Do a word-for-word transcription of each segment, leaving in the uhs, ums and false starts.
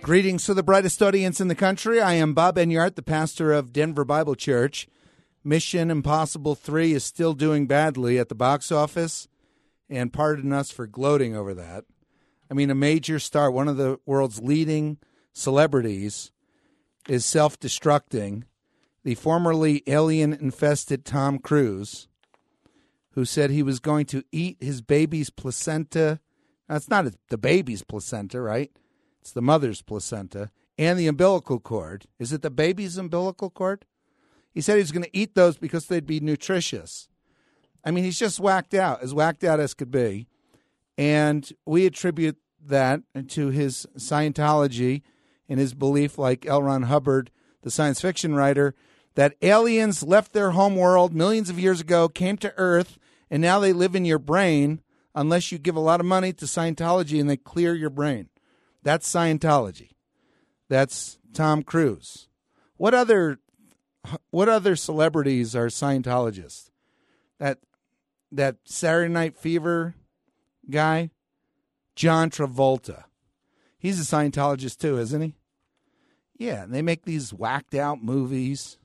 Greetings to the brightest audience in the country. I am Bob Enyart, the pastor of Denver Bible Church. Mission Impossible three is still doing badly at the box office, and pardon us for gloating over that. I mean, a major star, one of the world's leading celebrities, is self-destructing. The formerly alien-infested Tom Cruise, who said he was going to eat his baby's placenta. That's not the baby's placenta, right? It's the mother's placenta and the umbilical cord. Is it the baby's umbilical cord? He said he was going to eat those because they'd be nutritious. I mean, he's just whacked out, as whacked out as could be. And we attribute that to his Scientology and his belief, like L. Ron Hubbard, the science fiction writer, that aliens left their home world millions of years ago, came to Earth, and now they live in your brain unless you give a lot of money to Scientology and they clear your brain. That's Scientology. That's Tom Cruise. What other what other celebrities are Scientologists? That that Saturday Night Fever guy, John Travolta. He's a Scientologist too, isn't he? Yeah, and they make these whacked out movies.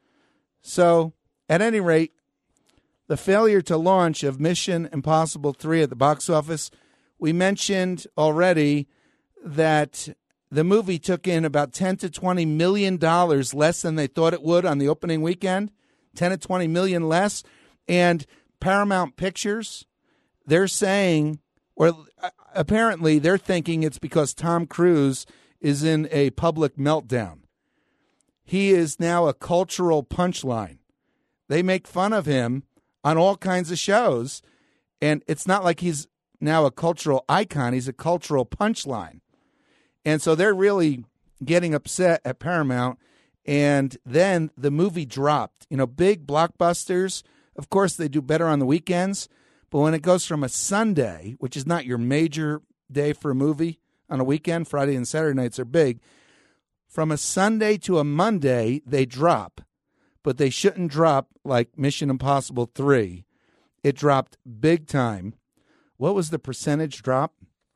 So, at any rate, the failure to launch of Mission Impossible three at the box office, we mentioned already that the movie took in about ten to twenty million dollars less than they thought it would on the opening weekend, ten to twenty million less. And Paramount Pictures, they're saying, or apparently they're thinking it's because Tom Cruise is in a public meltdown. He is now a cultural punchline. They make fun of him on all kinds of shows, and it's not like he's now a cultural icon. He's a cultural punchline. And so they're really getting upset at Paramount. And then the movie dropped. You know, big blockbusters, of course, they do better on the weekends. But when it goes from a Sunday, which is not your major day for a movie on a weekend, Friday and Saturday nights are big, from a Sunday to a Monday, they drop. But they shouldn't drop like Mission Impossible three. It dropped big time. What was the percentage drop?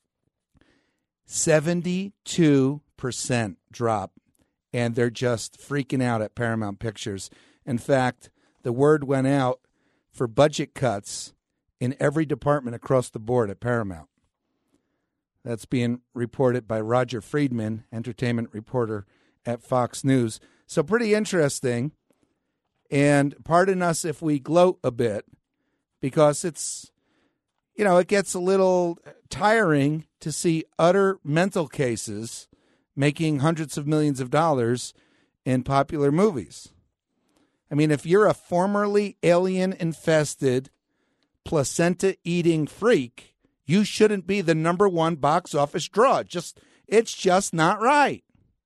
seventy-two percent drop, and they're just freaking out at Paramount Pictures. In fact, the word went out for budget cuts in every department across the board at Paramount. That's being reported by Roger Friedman, entertainment reporter at Fox News. So pretty interesting, and pardon us if we gloat a bit, because it's, you know, it gets a little tiring to see utter mental cases making hundreds of millions of dollars in popular movies. I mean, if you're a formerly alien-infested, placenta-eating freak, you shouldn't be the number one box office draw. Just, it's just not right.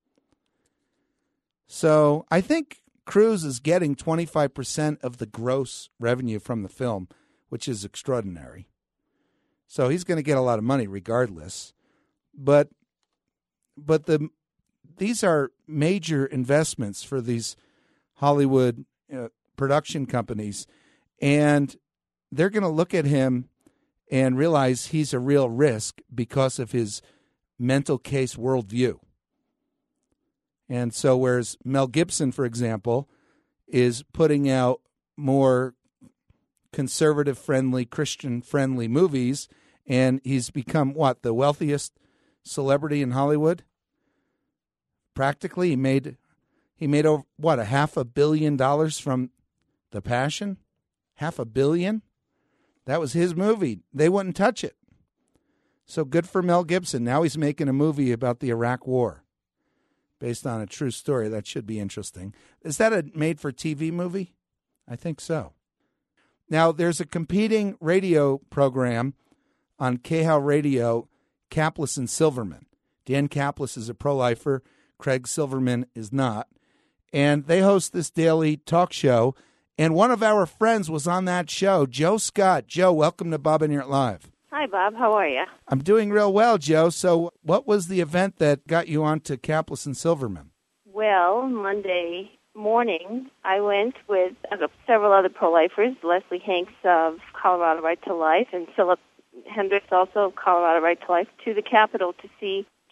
So I think Cruise is getting twenty-five percent of the gross revenue from the film, which is extraordinary. So he's going to get a lot of money regardless. But but the these are major investments for these Hollywood uh, production companies, and they're going to look at him and realize he's a real risk because of his mental case worldview. And so whereas Mel Gibson, for example, is putting out more conservative-friendly, Christian-friendly movies, and he's become, what, the wealthiest celebrity in Hollywood? Practically, he made, he made over, what, a half a billion dollars from The Passion? Half a billion? That was his movie. They wouldn't touch it. So good for Mel Gibson. Now he's making a movie about the Iraq War based on a true story. That should be interesting. Is that a made-for-T V movie? I think so. Now, there's a competing radio program on K H O W Radio, Kaplis and Silverman. Dan Kaplis is a pro-lifer. Craig Silverman is not. And they host this daily talk show. And one of our friends was on that show, Joe Scott. Joe, welcome to Bob Enyart Live. Hi, Bob. How are you? I'm doing real well, Joe. So what was the event that got you on to Kaplis and Silverman? Well, Monday morning, I went with uh, several other pro-lifers, Leslie Hanks of Colorado Right to Life and Philip Hendricks, also of Colorado Right to Life, to the Capitol to see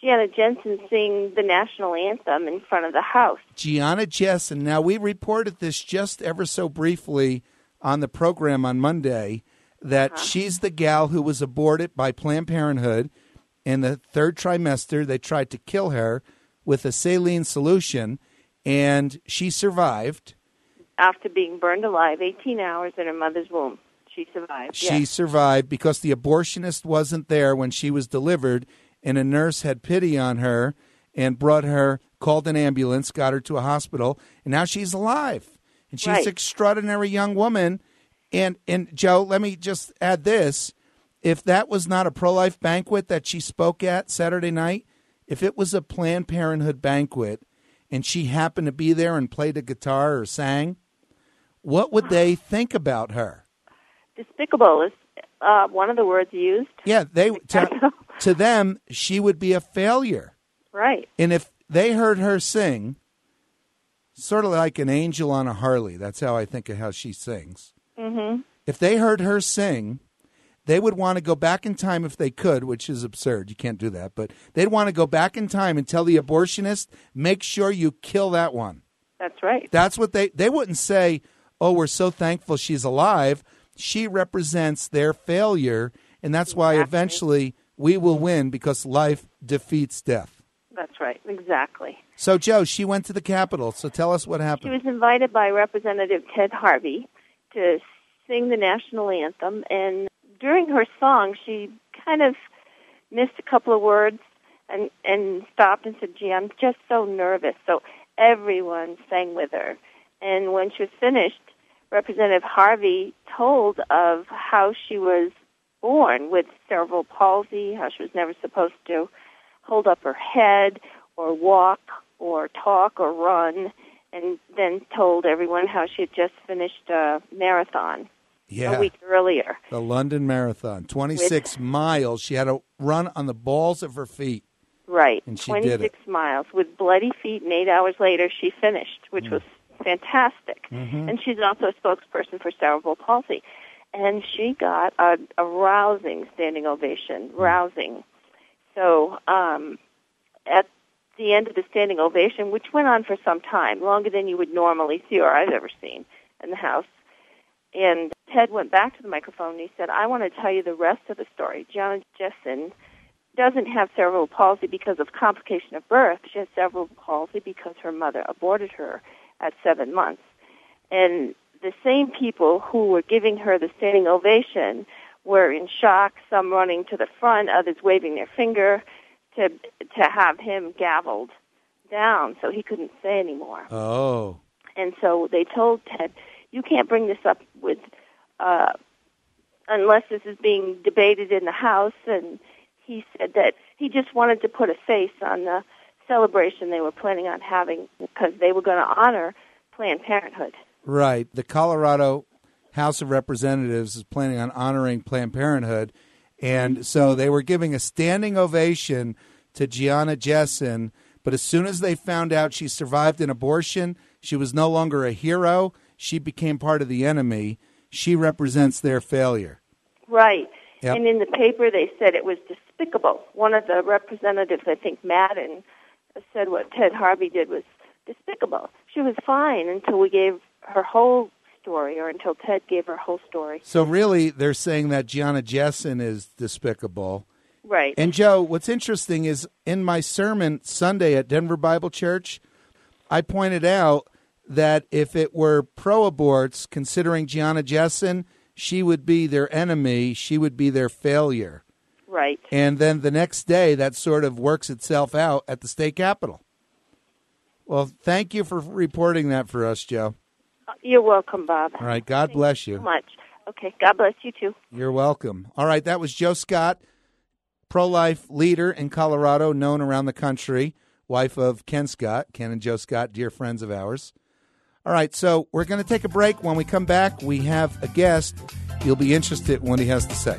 Gianna Jensen sing the national anthem in front of the house. Gianna Jessen. Now, we reported this just ever so briefly on the program on Monday, that uh-huh. she's the gal who was aborted by Planned Parenthood in the third trimester. They tried to kill her with a saline solution, and she survived. After being burned alive eighteen hours in her mother's womb, she survived. She yes. survived because the abortionist wasn't there when she was delivered, and a nurse had pity on her and brought her, called an ambulance, got her to a hospital, and now she's alive. And she's right. an extraordinary young woman. And, and Joe, let me just add this. If that was not a pro-life banquet that she spoke at Saturday night, if it was a Planned Parenthood banquet and she happened to be there and played a guitar or sang, what would they think about her? Despicable is uh, one of the words used. Yeah, they to, to them, she would be a failure. Right. And if they heard her sing, sort of like an angel on a Harley, that's how I think of how she sings. Mm-hmm. If they heard her sing, they would want to go back in time if they could, which is absurd. You can't do that. But they'd want to go back in time and tell the abortionist, make sure you kill that one. That's right. That's what they, they wouldn't say, oh, we're so thankful she's alive. She represents their failure, and that's why exactly. eventually we will win because life defeats death. That's right, exactly. So, Joe, she went to the Capitol, so tell us what happened. She was invited by Representative Ted Harvey to sing the national anthem, and during her song, she kind of missed a couple of words and, and stopped and said, gee, I'm just so nervous. So everyone sang with her. And when she was finished, Representative Harvey told of how she was born with cerebral palsy, how she was never supposed to hold up her head or walk or talk or run, and then told everyone how she had just finished a marathon yeah. a week earlier. The London Marathon, twenty-six with, miles. She had to run on the balls of her feet. Right, and she twenty-six did it. miles. With bloody feet, and eight hours later she finished, which mm. was fantastic. Mm-hmm. And she's also a spokesperson for cerebral palsy. And she got a, a rousing standing ovation, mm. rousing. So um, at the end of the standing ovation, which went on for some time, longer than you would normally see or I've ever seen in the House, and Ted went back to the microphone and he said, I want to tell you the rest of the story. Gianna Jessen doesn't have cerebral palsy because of complication of birth. She has cerebral palsy because her mother aborted her at seven months. And the same people who were giving her the standing ovation were in shock, some running to the front, others waving their finger to to have him gavelled down so he couldn't say anymore. Oh. And so they told Ted, you can't bring this up with, uh, unless this is being debated in the House. And he said that he just wanted to put a face on the celebration they were planning on having because they were going to honor Planned Parenthood. Right. The Colorado House of Representatives is planning on honoring Planned Parenthood, and so they were giving a standing ovation to Gianna Jessen, but as soon as they found out she survived an abortion, she was no longer a hero. She became part of the enemy. She represents their failure. Right. Yep. And in the paper they said it was despicable. One of the representatives, I think Madden, said what Ted Harvey did was despicable. She was fine until we gave her whole story, or until Ted gave her whole story. So really, they're saying that Gianna Jessen is despicable. Right. And Joe, what's interesting is in my sermon Sunday at Denver Bible Church, I pointed out that if it were pro-aborts, considering Gianna Jessen, she would be their enemy, she would be their failure. Right. And then the next day, that sort of works itself out at the state capitol. Well, thank you for reporting that for us, Joe. You're welcome, Bob. All right. God Thank bless you. you so much. Okay. God bless you, too. You're welcome. All right. That was Joe Scott, pro-life leader in Colorado, known around the country, wife of Ken Scott, Ken and Joe Scott, dear friends of ours. All right. So we're going to take a break. When we come back, we have a guest. You'll be interested in what he has to say.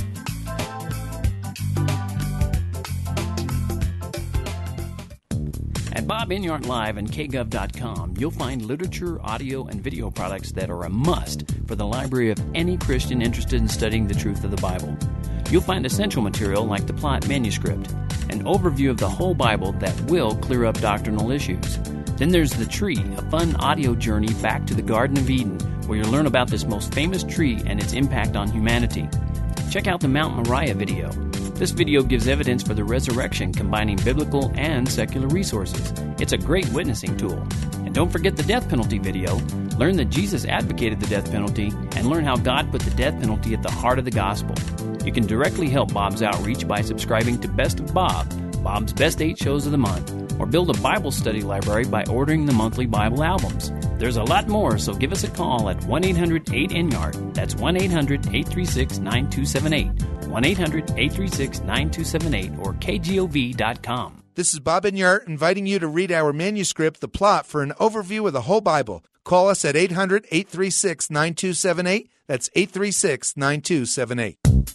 At Bob Enyart Live and K Gov dot com, you'll find literature, audio, and video products that are a must for the library of any Christian interested in studying the truth of the Bible. You'll find essential material like the Plot manuscript, an overview of the whole Bible that will clear up doctrinal issues. Then there's The Tree, a fun audio journey back to the Garden of Eden, where you'll learn about this most famous tree and its impact on humanity. Check out the Mount Moriah video. This video gives evidence for the resurrection, combining biblical and secular resources. It's a great witnessing tool. And don't forget the death penalty video. Learn that Jesus advocated the death penalty and learn how God put the death penalty at the heart of the gospel. You can directly help Bob's outreach by subscribing to Best of Bob, Bob's Best Eight Shows of the Month, or build a Bible study library by ordering the monthly Bible albums. There's a lot more, so give us a call at one eight hundred eight N Y A R D. That's one eight hundred eight three six nine two seven eight, one eight hundred eight three six nine two seven eight, or K G O V dot com. This is Bob Enyart inviting you to read our manuscript, The Plot, for an overview of the whole Bible. Call us at eight hundred eight three six nine two seven eight. That's eight three six nine two seven eight.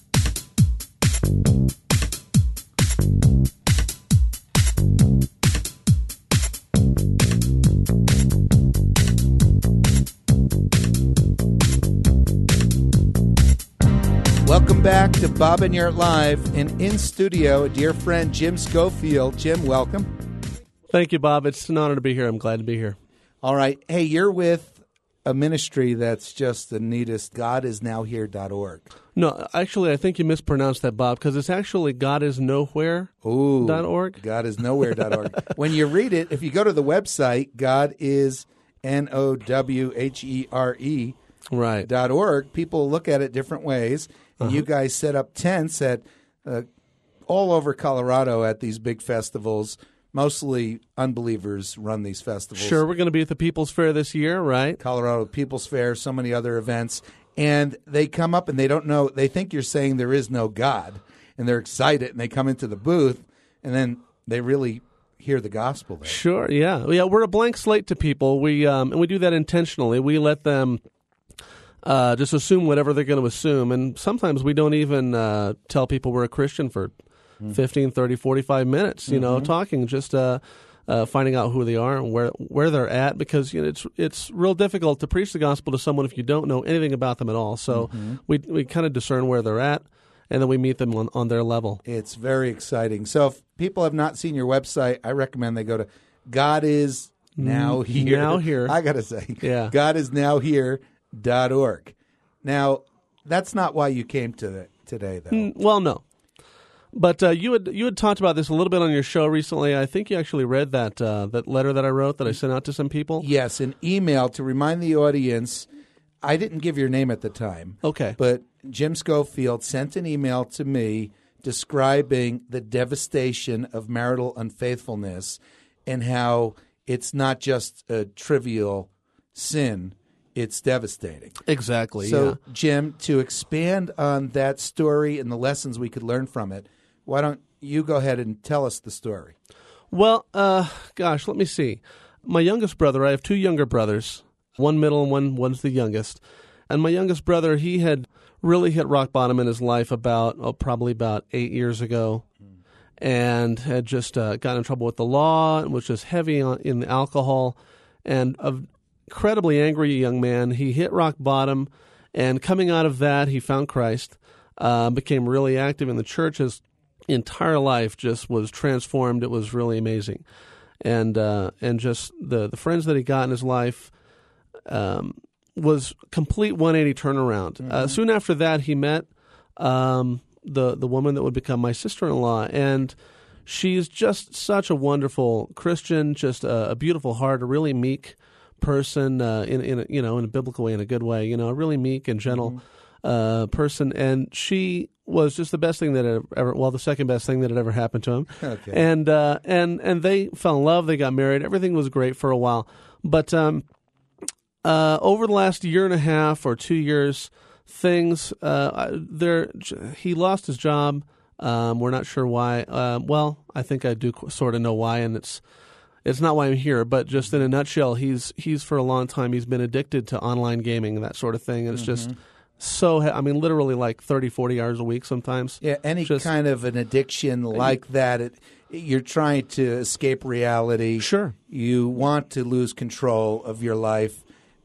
Welcome back to Bob Enyart Live, and in studio, a dear friend, Jim Schofield. Jim, welcome. Thank you, Bob. It's an honor to be here. I'm glad to be here. All right. Hey, you're with a ministry that's just the neatest, god is now here dot org. No, actually, I think you mispronounced that, Bob, because it's actually god is nowhere dot org. god is nowhere dot org. When you read it, if you go to the website, God is N O W H E R E right. dot org, people look at it different ways. And Uh-huh. you guys set up tents at uh, all over Colorado at these big festivals. Mostly unbelievers run these festivals. Sure, we're going to be at the People's Fair this year, right? Colorado People's Fair, so many other events. And they come up and they don't know, they think you're saying there is no God. And they're excited and they come into the booth and then they really hear the gospel there. Sure, yeah. Yeah, we're a blank slate to people. We um, and we do that intentionally. We let them uh, just assume whatever they're going to assume. And sometimes we don't even uh, tell people we're a Christian for fifteen, thirty, forty-five minutes, you know, mm-hmm. talking, just uh, uh, finding out who they are and where where they're at, because you know it's it's real difficult to preach the gospel to someone if you don't know anything about them at all. So mm-hmm. we we kind of discern where they're at, and then we meet them on, on their level. It's very exciting. So if people have not seen your website, I recommend they go to God is Now Here. Now Here. I got to say, yeah. God is now here dot org. Now, that's not why you came to the, today, though. Mm, well, no. But uh, you had you had talked about this a little bit on your show recently. I think you actually read that uh, that letter that I wrote that I sent out to some people. Yes, an email to remind the audience. I didn't give your name at the time. Okay. But Jim Schofield sent an email to me describing the devastation of marital unfaithfulness and how it's not just a trivial sin, it's devastating. Exactly, So, yeah. Jim, to expand on that story and the lessons we could learn from it, why don't you go ahead and tell us the story? Well, uh, gosh, let me see. My youngest brother, I have two younger brothers, one middle and one one's the youngest. And my youngest brother, he had really hit rock bottom in his life about, oh, probably about eight years ago, mm. and had just uh, gotten in trouble with the law and was just heavy on, in the alcohol, and an incredibly angry young man. He hit rock bottom, and coming out of that, he found Christ, uh, became really active in the church. His entire life just was transformed. It was really amazing. And uh, and just the, the friends that he got in his life um, was complete one eighty turnaround. Mm-hmm. Uh, soon after that, he met um, the the woman that would become my sister-in-law, and she's just such a wonderful Christian, just a, a beautiful heart, a really meek person uh, in in a, you know in a biblical way, in a good way, you know, a really meek and gentle mm-hmm. uh, person, and she was just the best thing that had ever, well, the second best thing that had ever happened to him. Okay. And uh, and and they fell in love. They got married. Everything was great for a while. But um, uh, over the last year and a half or two years, things uh, there. He lost his job. Um, we're not sure why. Uh, well, I think I do sort of know why, and it's it's not why I'm here. But just in a nutshell, he's he's for a long time he's been addicted to online gaming and that sort of thing. And it's mm-hmm. just. So, I mean, literally like thirty, forty hours a week sometimes. Yeah, any Just, kind of an addiction like that, it, you're trying to escape reality. Sure. You want to lose control of your life.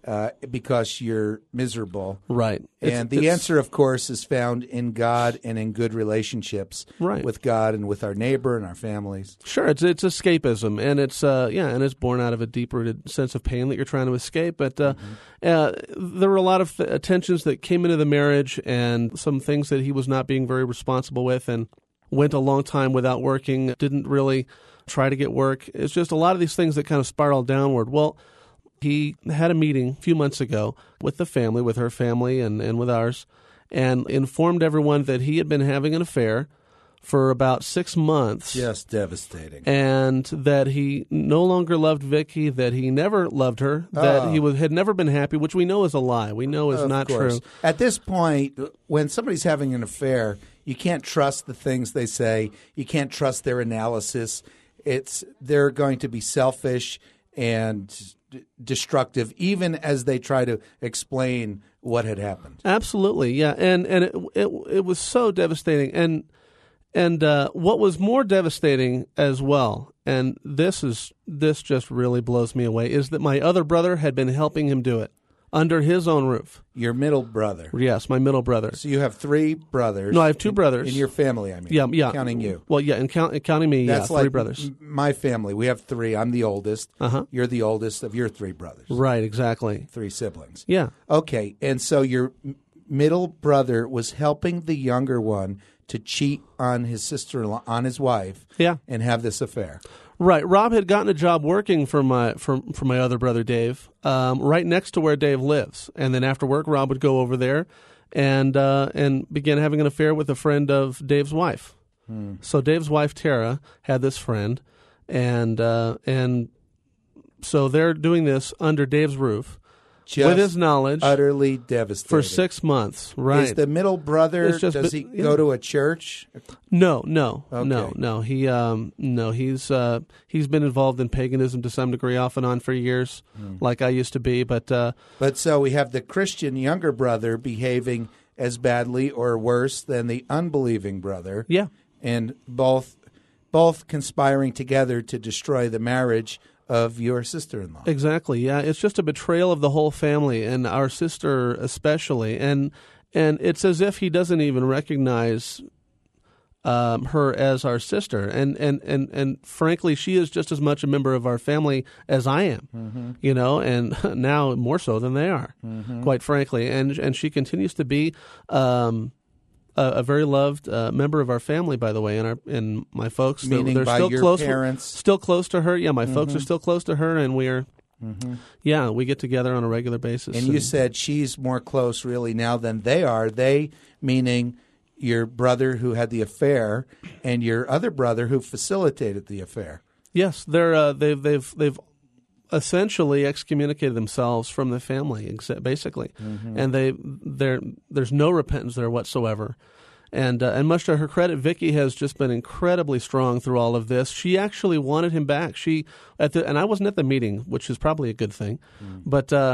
uh, because you're miserable. Right. It's, And the it's, answer, of course, is found in God and in good relationships Right. with God and with our neighbor and our families. Sure, it's it's escapism, and it's uh, yeah, and it's born out of a deep-rooted sense of pain that you're trying to escape. But uh, Mm-hmm. uh, there were a lot of th- tensions that came into the marriage, and some things that he was not being very responsible with, and went a long time without working. Didn't really try to get work. It's just a lot of these things that kind of spiraled downward. Well, he had a meeting a few months ago with the family, with her family, and, and with ours, and informed everyone that he had been having an affair for about six months. Just devastating. And that he no longer loved Vicky, that he never loved her, that Oh. he was, had never been happy, which we know is a lie. We know is Of not course. true. At this point, when somebody's having an affair, you can't trust the things they say. You can't trust their analysis. It's they're going to be selfish and d- destructive, even as they try to explain what had happened. Absolutely, yeah, and and it it, it was so devastating, and and uh, what was more devastating as well, and this is this just really blows me away, is that my other brother had been helping him do it under his own roof. Your middle brother. Yes, my middle brother. So you have three brothers. No, I have two in- brothers. In your family, I mean. Yeah, yeah, Counting you. Well, yeah, and count, counting me, That's yeah, like three brothers. m- my family. We have three. I'm the oldest. Uh-huh. You're the oldest of your three brothers. Right, exactly. Three siblings. Yeah. Okay, and so your m- middle brother was helping the younger one to cheat on his sister-in-law, on his wife, Yeah. and have this affair. Right. Rob had gotten a job working for my for, for my other brother Dave, um, right next to where Dave lives. And then after work, Rob would go over there and uh, and begin having an affair with a friend of Dave's wife. Hmm. So Dave's wife Tara had this friend, and uh, and so they're doing this under Dave's roof Just with his knowledge utterly devastated. for six months. Right. Is the middle brother, It's just does bit- he yeah. go to a church? No, no, Okay. no, no. He, um, no, he's uh, he's been involved in paganism to some degree, off and on for years, Hmm. like I used to be. But uh, But so we have the Christian younger brother behaving as badly or worse than the unbelieving brother. yeah, And both both conspiring together to destroy the marriage of your sister-in-law. exactly. Yeah, it's just a betrayal of the whole family and our sister especially, and and it's as if he doesn't even recognize um, her as our sister, and, and and and frankly, she is just as much a member of our family as I am. Mm-hmm. You know, and now more so than they are, Mm-hmm. quite frankly. And and she continues to be um, a, a very loved uh, member of our family, by the way. And our and my folks, they're- Meaning they're, by still your close, parents. still close to her. Yeah, my folks are still close to her, and we're Mm-hmm. yeah, we get together on a regular basis. And you said she's more close really now than they are. They meaning your brother who had the affair and your other brother who facilitated the affair. yes, they're uh, they've they've they've essentially excommunicated themselves from the family, exa- basically, Mm-hmm. and they there there's no repentance there whatsoever. And uh, and much to her credit, Vicky has just been incredibly strong through all of this. She actually wanted him back. She at the and I wasn't at the meeting, which is probably a good thing, Mm. but uh,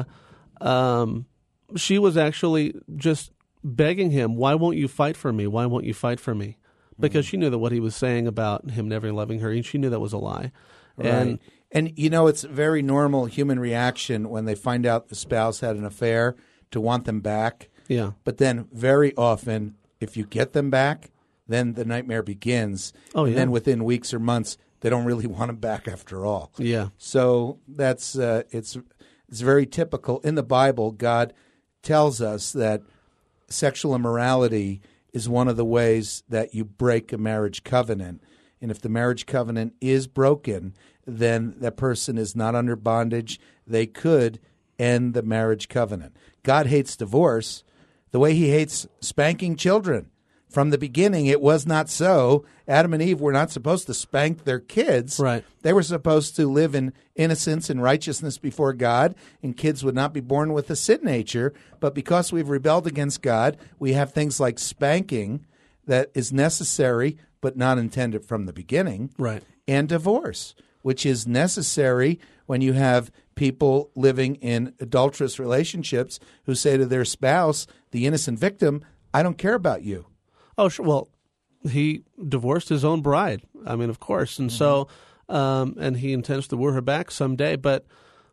um, she was actually just begging him, "Why won't you fight for me? Why won't you fight for me?" Because Mm. she knew that what he was saying about him never loving her, and she knew that was a lie. And Right. And, you know, it's a very normal human reaction when they find out the spouse had an affair to want them back. yeah, But then very often, if you get them back, then the nightmare begins. Oh, and yeah. then within weeks or months, they don't really want them back after all. yeah, So that's uh, it's it's very typical. In the Bible, God tells us that sexual immorality is one of the ways that you break a marriage covenant. And if the marriage covenant is broken, then that person is not under bondage. They could end the marriage covenant. God hates divorce the way he hates spanking children. From the beginning, it was not so. Adam and Eve were not supposed to spank their kids. Right. They were supposed to live in innocence and righteousness before God, and kids would not be born with a sin nature. But because we've rebelled against God, we have things like spanking that is necessary but not intended from the beginning, right. and divorce, which is necessary when you have people living in adulterous relationships who say to their spouse, the innocent victim, I don't care about you. Oh, sure. Well, he divorced his own bride. I mean, of course, and so, um, and he intends to woo her back someday. But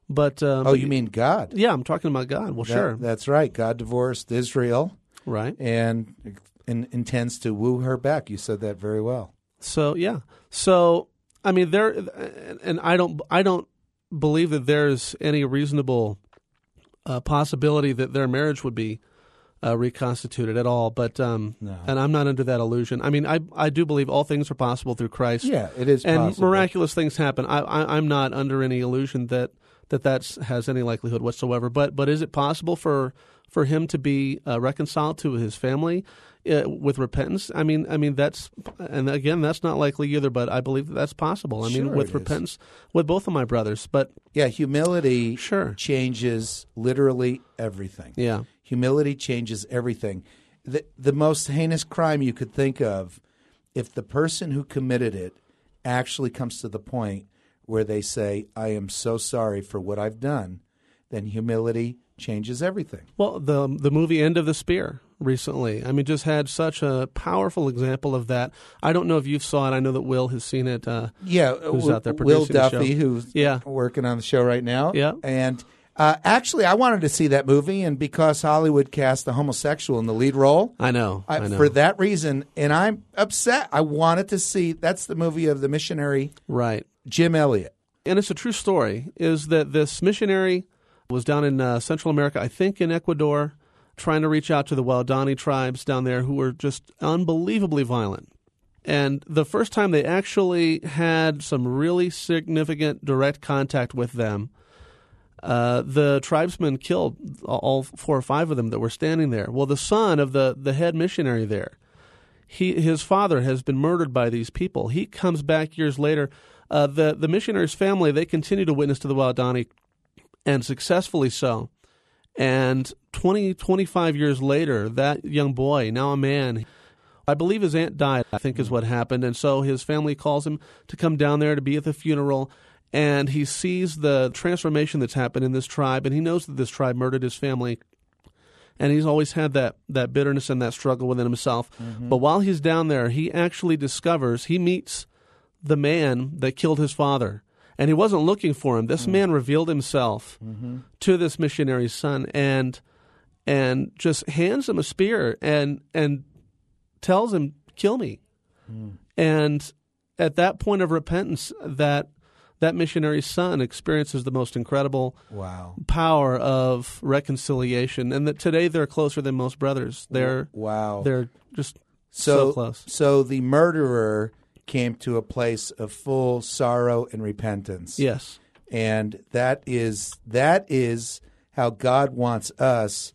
But uh, Oh, but- you mean God? yeah, I'm talking about God. Well, That- sure, That's right. God divorced Israel right. and, and intends to woo her back. You said that very well. So yeah, so I mean, there, and I don't, I don't believe that there's any reasonable uh, possibility that their marriage would be uh, reconstituted at all. But um, No. and I'm not under that illusion. I mean, I I do believe all things are possible through Christ. Yeah, it is and possible. miraculous things happen. I, I I'm not under any illusion that that that's, has any likelihood whatsoever. But but is it possible for for him to be uh, reconciled to his family uh, with repentance? I mean, I mean that's, and again, that's not likely either. But I believe that that's possible. I mean, Sure with it is. repentance, with both of my brothers. But Yeah, humility Sure. changes literally everything. yeah, Humility changes everything. The, the most heinous crime you could think of, if the person who committed it actually comes to the point where they say, I am so sorry for what I've done, then humility changes everything. well, the the movie End of the Spear recently, I mean, just had such a powerful example of that. I don't know if you saw it. I know that Will has seen it. Uh, Yeah, Who's Will- out there Will producing the Duffy, show. who's Yeah. working on the show right now. Yeah. And uh, actually, I wanted to see that movie, and because Hollywood cast a homosexual in the lead role, I know, I, I know. for that reason, and I'm upset. I wanted to see, that's the movie of the missionary Right. Jim Elliot. And it's a true story, is that this missionary was down in uh, Central America, I think in Ecuador, trying to reach out to the Waodani tribes down there who were just unbelievably violent. And the first time they actually had some really significant direct contact with them, uh, the tribesmen killed all four or five of them that were standing there. Well, the son of the, the head missionary there, he his father has been murdered by these people. He comes back years later. Uh, the, the missionary's family, they continue to witness to the Waodani, and successfully so. And twenty, twenty-five years later, that young boy, now a man, I believe his aunt died, I think is what happened. And so his family calls him to come down there to be at the funeral. And he sees the transformation that's happened in this tribe. And he knows that this tribe murdered his family. And he's always had that, that bitterness and that struggle within himself. Mm-hmm. But while he's down there, he actually discovers, he meets the man that killed his father. And he wasn't looking for him. This mm-hmm. man revealed himself mm-hmm. to this missionary's son and and just hands him a spear and and tells him, kill me. Mm. And at that point of repentance, that that missionary's son experiences the most incredible wow. power of reconciliation. And that today they're closer than most brothers. They're wow. They're just so, so close. So the murderer came to a place of full sorrow and repentance. Yes. And that is that is how God wants us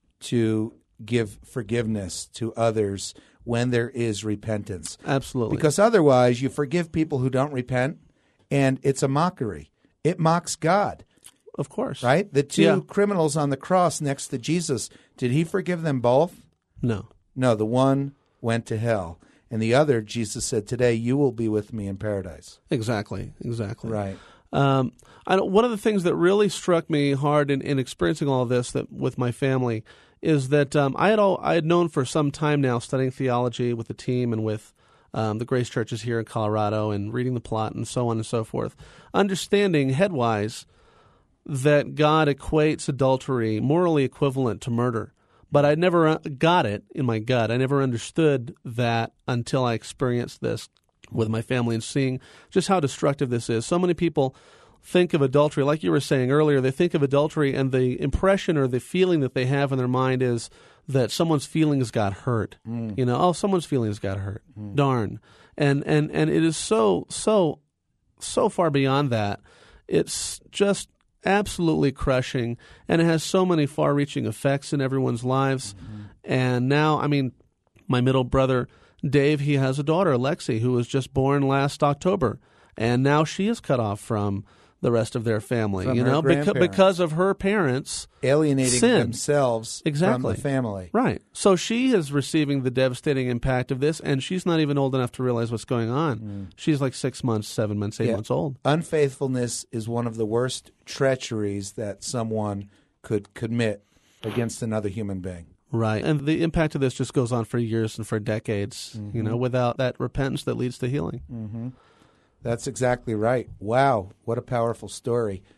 to give forgiveness to others when there is repentance. Absolutely. Because otherwise you forgive people who don't repent, and it's a mockery. It mocks God. Of course. Right? The two Yeah. criminals on the cross next to Jesus, did he forgive them both? No. No, the one went to hell. And the other, Jesus said, today you will be with me in paradise. Exactly. Exactly. Right. Um, I don't, one of the things that really struck me hard in, in experiencing all of this that with my family is that um, I had all, I had known for some time now, studying theology with the team and with um, the Grace Churches here in Colorado and reading the plot and so on and so forth, understanding headwise that God equates adultery morally equivalent to murder. But I never got it in my gut. I never understood that until I experienced this with my family and seeing just how destructive this is. So many people think of adultery, like you were saying earlier, they think of adultery and the impression or the feeling that they have in their mind is that someone's feelings got hurt. Mm. You know, oh, someone's feelings got hurt. Mm. Darn. And, and, and it is so, so, so far beyond that. It's just absolutely crushing, and it has so many far-reaching effects in everyone's lives. Mm-hmm. And now, I mean, my middle brother, Dave, he has a daughter, Lexi, who was just born last October, and now she is cut off from the rest of their family, from you know, beca- because of her parents alienating sin. themselves exactly. from the family. Right. So she is receiving the devastating impact of this, and she's not even old enough to realize what's going on. Mm. She's like six months, seven months, eight yeah. months old. Unfaithfulness is one of the worst treacheries that someone could commit against another human being. Right. And the impact of this just goes on for years and for decades, mm-hmm. you know, without that repentance that leads to healing. Mm-hmm. That's exactly right. Wow, what a powerful story.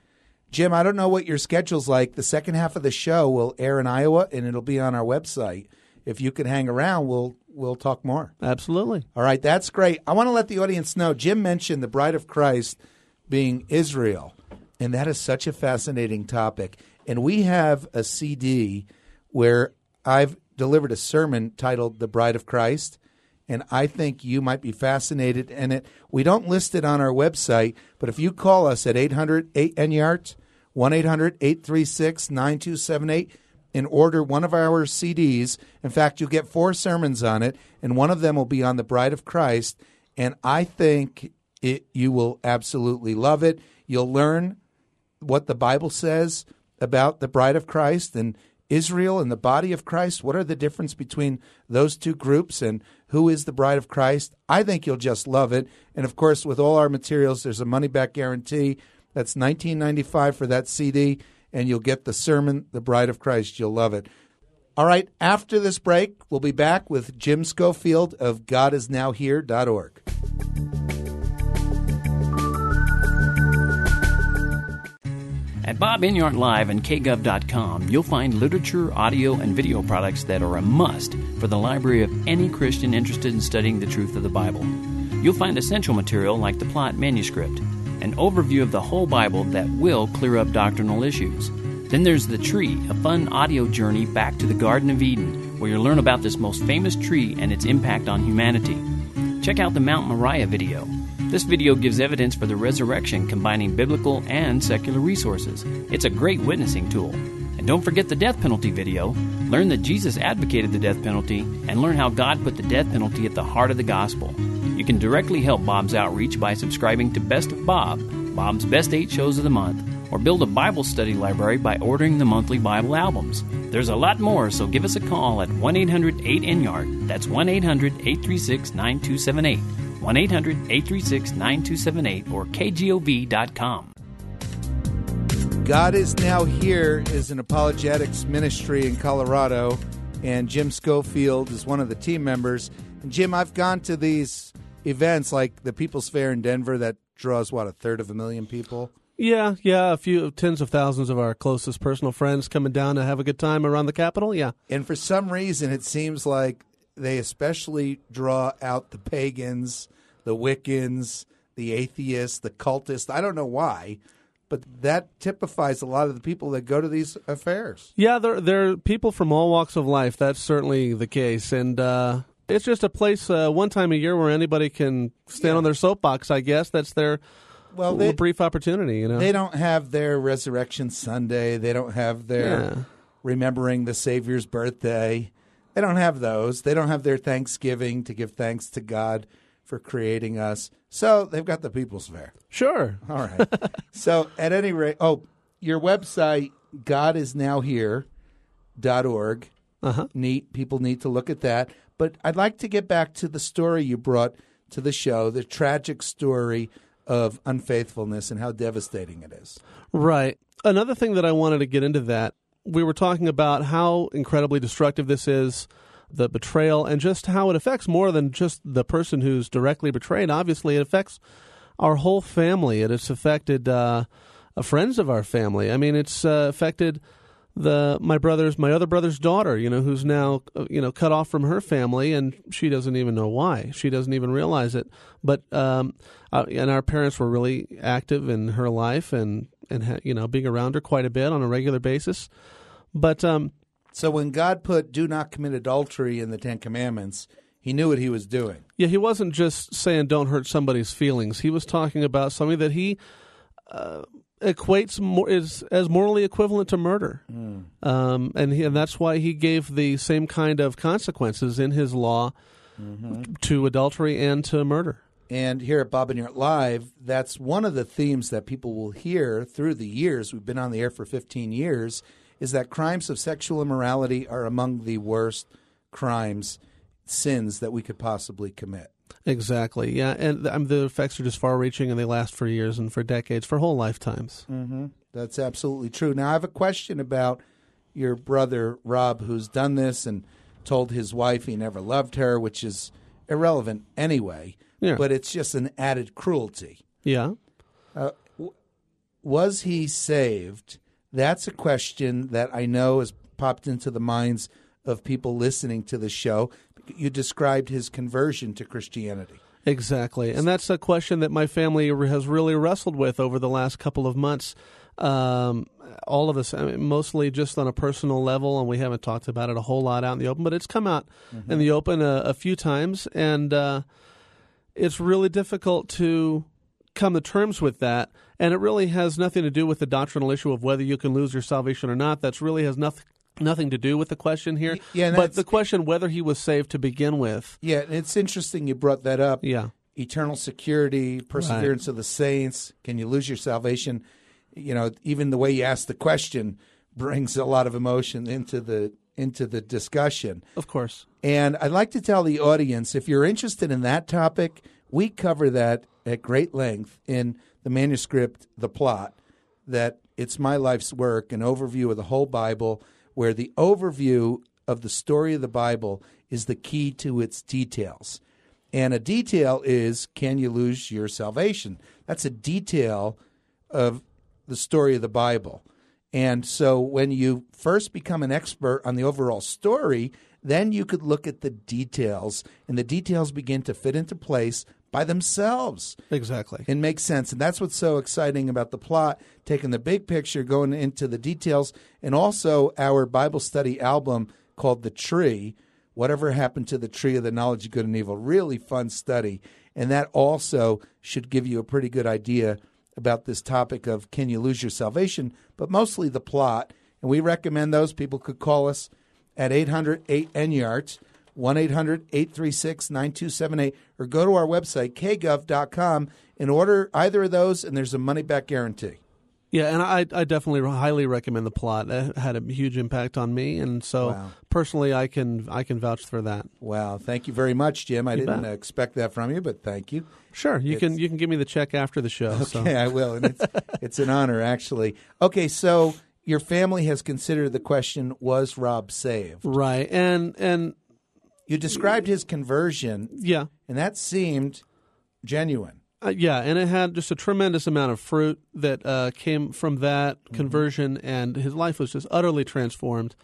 Jim, I don't know what your schedule's like. The second half of the show will air in Iowa, and it'll be on our website. If you can hang around, we'll we'll talk more. Absolutely. All right, that's great. I want to let the audience know, Jim mentioned the Bride of Christ being Israel, and that is such a fascinating topic. And we have a C D where I've delivered a sermon titled The Bride of Christ, and I think you might be fascinated in it. We don't list it on our website, but if you call us at eight hundred eight N Y A R T, one eight hundred eight three six nine two seven eight, and order one of our C Ds. In fact, you'll get four sermons on it, and one of them will be on the Bride of Christ, and I think it, you will absolutely love it. You'll learn what the Bible says about the Bride of Christ and Israel and the body of Christ. What are the difference between those two groups, and who is the Bride of Christ? I think you'll just love it. And, of course, with all our materials, there's a money-back guarantee. That's nineteen ninety-five dollars for that C D, and you'll get the sermon, The Bride of Christ. You'll love it. All right, after this break, we'll be back with Jim Schofield of God Is Now Here dot org. At Bob Enyart Live and K Gov dot com, you'll find literature, audio, and video products that are a must for the library of any Christian interested in studying the truth of the Bible. You'll find essential material like the Plot manuscript, an overview of the whole Bible that will clear up doctrinal issues. Then there's The Tree, a fun audio journey back to the Garden of Eden, where you'll learn about this most famous tree and its impact on humanity. Check out the Mount Moriah video. This video gives evidence for the resurrection, combining biblical and secular resources. It's a great witnessing tool. And don't forget the death penalty video. Learn that Jesus advocated the death penalty, and learn how God put the death penalty at the heart of the gospel. You can directly help Bob's outreach by subscribing to Best of Bob, Bob's Best Eight Shows of the Month, or build a Bible study library by ordering the monthly Bible albums. There's a lot more, so give us a call at one eight hundred eight N Y A R T. That's one eight hundred eight three six nine two seven eight. one eight hundred eight three six nine two seven eight or K G O V dot com. God Is Now Here is an apologetics ministry in Colorado, and Jim Schofield is one of the team members. And Jim, I've gone to these events like the People's Fair in Denver that draws, what, a third of a million people? Yeah, yeah, a few tens of thousands of our closest personal friends coming down to have a good time around the Capitol, yeah. And for some reason, it seems like they especially draw out the pagans, the Wiccans, the atheists, the cultists. I don't know why, but that typifies a lot of the people that go to these affairs. Yeah, there, there are people from all walks of life. That's certainly the case. And uh, it's just a place uh, one time a year where anybody can stand yeah. on their soapbox, I guess. That's their well, they, brief opportunity. You know, they don't have their Resurrection Sunday. They don't have their yeah. remembering the Savior's birthday. They don't have those. They don't have their Thanksgiving to give thanks to God for creating us. So they've got the People's Fair. Sure. All right. So at any rate, oh, your website, God Is Now Here dot org. Uh-huh. Neat. People need to look at that. But I'd like to get back to the story you brought to the show, the tragic story of unfaithfulness and how devastating it is. Right. Another thing that I wanted to get into that, we were talking about how incredibly destructive this is, the betrayal, and just how it affects more than just the person who's directly betrayed. Obviously, it affects our whole family. It has affected uh, friends of our family. I mean, it's uh, affected the my brother's, my other brother's daughter, you know, who's now, you know, cut off from her family, and she doesn't even know why. She doesn't even realize it. But um, uh, and our parents were really active in her life, and and ha- you know, being around her quite a bit on a regular basis. But um, so when God put "Do not commit adultery" in the Ten Commandments, He knew what He was doing. Yeah, He wasn't just saying don't hurt somebody's feelings. He was talking about something that He uh, equates more, is as morally equivalent to murder, mm. um, and he, and that's why He gave the same kind of consequences in His law mm-hmm. to adultery and to murder. And here at Bob Enyart Live, that's one of the themes that people will hear through the years. We've been on the air for fifteen years. Is that crimes of sexual immorality are among the worst crimes, sins that we could possibly commit. Exactly, yeah. And the, I mean, the effects are just far-reaching, and they last for years and for decades, for whole lifetimes. Mm-hmm. That's absolutely true. Now, I have a question about your brother, Rob, who's done this and told his wife he never loved her, which is irrelevant anyway, yeah. but it's just an added cruelty. Yeah. Uh, was he saved? That's a question that I know has popped into the minds of people listening to the show. You described his conversion to Christianity. Exactly. And that's a question that my family has really wrestled with over the last couple of months. Um, all of us, I mean, mostly just on a personal level, and we haven't talked about it a whole lot out in the open, but it's come out mm-hmm. in the open a, a few times, and uh, it's really difficult to come to terms with that, and it really has nothing to do with the doctrinal issue of whether you can lose your salvation or not. That's really has nothing nothing to do with the question here, yeah, but the question whether he was saved to begin with. Yeah, and it's interesting you brought that up. Yeah. Eternal security, perseverance right. of the saints, can you lose your salvation? You know, even the way you ask the question brings a lot of emotion into the into the discussion. Of course. And I'd like to tell the audience, if you're interested in that topic, we cover that at great length in the manuscript, The Plot, that It's My Life's Work, an overview of the whole Bible, where the overview of the story of the Bible is the key to its details. And a detail is, can you lose your salvation? That's a detail of the story of the Bible. And so when you first become an expert on the overall story, then you could look at the details, and the details begin to fit into place by themselves. Exactly. And make sense. And that's what's so exciting about The Plot, taking the big picture, going into the details, and also our Bible study album called The Tree, Whatever Happened to the Tree of the Knowledge of Good and Evil. Really fun study. And that also should give you a pretty good idea about this topic of can you lose your salvation, but mostly The Plot. And we recommend those. People could call us at eight hundred eight N Y A R T, one eight hundred eight three six nine two seven eight, or go to our website, k gov dot com, and order either of those, and there's a money-back guarantee. Yeah, and I, I definitely highly recommend The Plot. It had a huge impact on me, and so wow. personally I can I can vouch for that. Wow, thank you very much, Jim. I you didn't bet. expect that from you, but thank you. Sure, you it's, can you can give me the check after the show. Okay, so. I will, and it's, it's an honor, actually. Okay, so your family has considered the question, was Rob saved? Right, and and you described his conversion, yeah, and that seemed genuine. Uh, yeah, and it had just a tremendous amount of fruit that uh, came from that mm-hmm. conversion, and his life was just utterly transformed.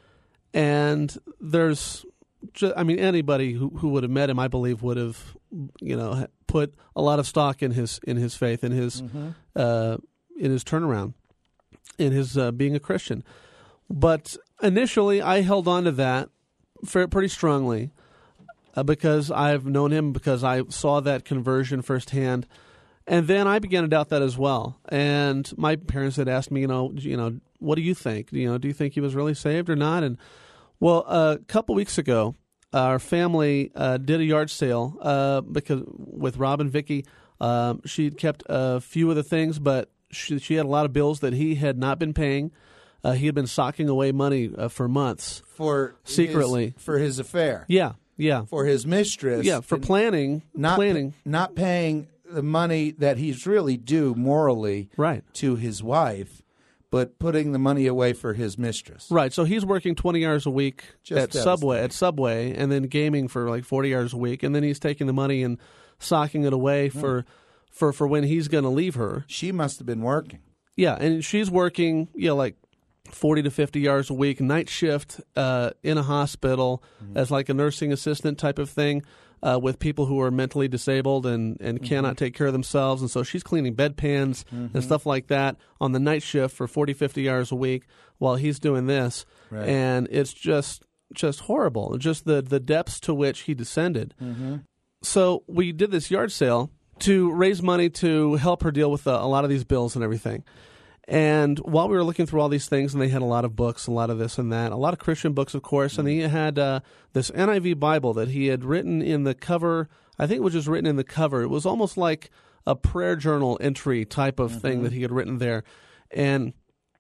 And there's, just, I mean, anybody who, who would have met him, I believe, would have, you know, put a lot of stock in his in his faith, in his mm-hmm. uh, in his turnaround, in his uh, being a Christian. But initially, I held on to that pretty strongly. Uh, because I've known him, because I saw that conversion firsthand, and then I began to doubt that as well. And my parents had asked me, you know, you know, what do you think? You know, do you think he was really saved or not? And well, uh, a couple weeks ago, our family uh, did a yard sale uh, because with Rob and Vicky, um, she'd kept a few of the things, but she, she had a lot of bills that he had not been paying. Uh, he had been socking away money uh, for months for secretly his, for his affair. Yeah. Yeah, for his mistress. Yeah, for planning, not planning, not paying the money that he's really due morally, right. to his wife, but putting the money away for his mistress. Right. So he's working twenty hours a week Just at Subway, at Subway, and then gaming for like forty hours a week, and then he's taking the money and socking it away hmm. for, for for when he's going to leave her. She must have been working. Yeah, and she's working, you know, like forty to fifty hours a week, night shift uh, in a hospital mm-hmm. as like a nursing assistant type of thing uh, with people who are mentally disabled and, and mm-hmm. cannot take care of themselves. And so she's cleaning bedpans mm-hmm. and stuff like that on the night shift for forty, fifty hours a week while he's doing this. Right. And it's just just horrible, just the, the depths to which he descended. Mm-hmm. So we did this yard sale to raise money to help her deal with a, a lot of these bills and everything. And while we were looking through all these things, and they had a lot of books, a lot of this and that, a lot of Christian books, of course, and he had uh, this N I V Bible that he had written in the cover. I think it was just written in the cover. It was almost like a prayer journal entry type of mm-hmm. thing that he had written there. And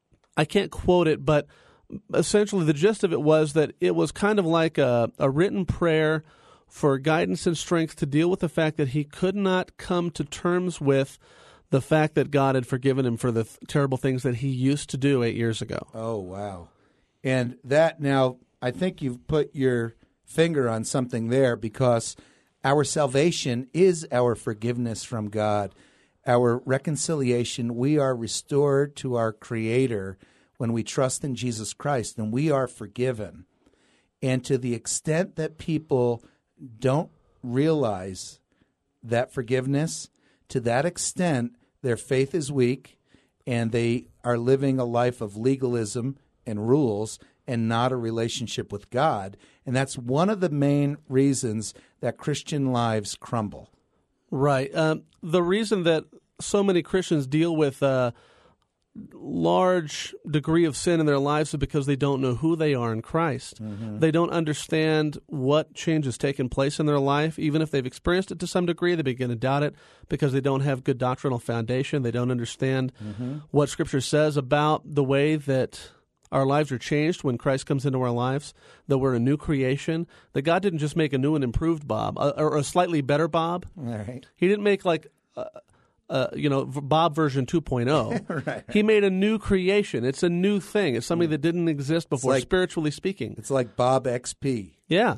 I can't quote it, but essentially the gist of it was that it was kind of like a, a written prayer for guidance and strength to deal with the fact that he could not come to terms with the fact that God had forgiven him for the th- terrible things that he used to do eight years ago. Oh, wow. And that now, I think you've put your finger on something there, because our salvation is our forgiveness from God. our reconciliation, we are restored to our Creator when we trust in Jesus Christ, and we are forgiven. And to the extent that people don't realize that forgiveness, to that extent, their faith is weak, and they are living a life of legalism and rules and not a relationship with God. And that's one of the main reasons that Christian lives crumble. Right. Um, the reason that so many Christians deal with a large degree of sin in their lives is because they don't know who they are in Christ. Mm-hmm. They don't understand what change has taken place in their life. Even if they've experienced it to some degree, they begin to doubt it because they don't have good doctrinal foundation. They don't understand mm-hmm. what Scripture says about the way that our lives are changed when Christ comes into our lives, that we're a new creation, that God didn't just make a new and improved Bob, or a slightly better Bob. All right. He didn't make like, uh, uh, you know, Bob version two point oh. Right. He made a new creation. It's a new thing. It's something that didn't exist before, like, spiritually speaking. It's like Bob X P. Yeah.